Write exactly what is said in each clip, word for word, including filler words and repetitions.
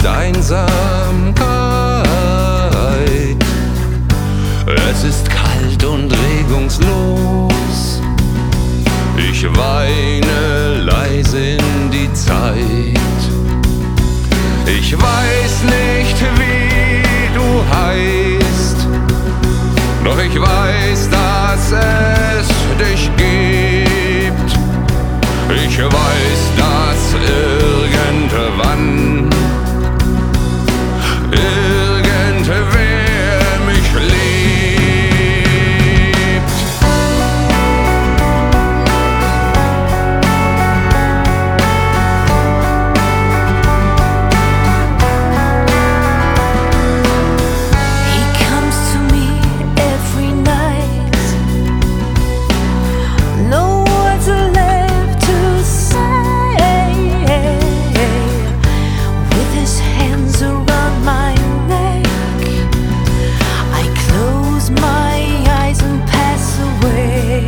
ist Einsamkeit. Es ist kalt und regungslos. Ich weine leise in die Zeit. Ich weiß nicht, wie du heißt, doch ich weiß, dass es dich gibt. Ich weiß, dass irgendwann irgendwer mich liebt. He comes to me every night. No words are left to say. With his hands around my neck, I close my eyes and pass away.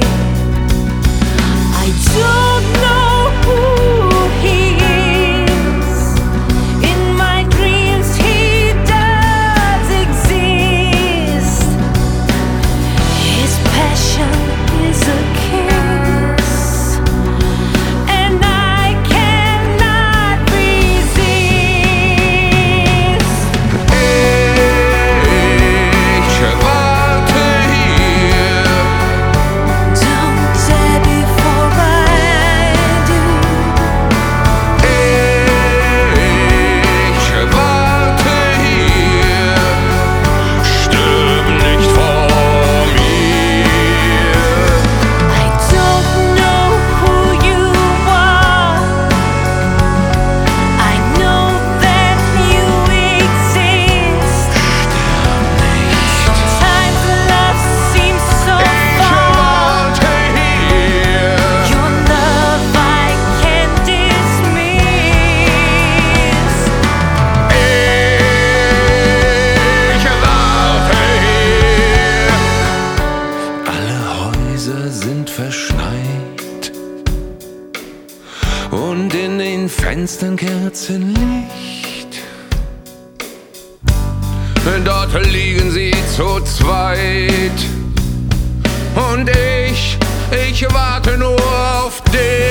I don't know who he is. In my dreams he does exist. His passion is a kiss, and I cannot resist. Ich warte hier. Don't say before I do. Ich warte hier. Stirb nicht vor mir. I don't know who you are. I know that you exist. Sometimes love seems so Ich far. warte hier. Your love I can't dismiss. Ich warte hier. Alle Häuser sind verschneit und in den Fenstern Kerzenlicht. Dort liegen sie zu zweit und ich, ich warte nur auf dich.